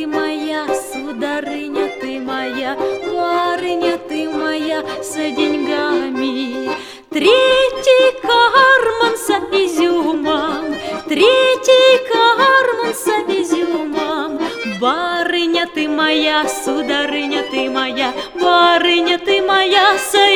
ты моя, сударыня, ты моя, барыня, ты моя, с деньгами. Третий карман с изюмом, третий карман с изюмом. Барыня, ты моя, сударыня, ты моя, барыня, ты моя, с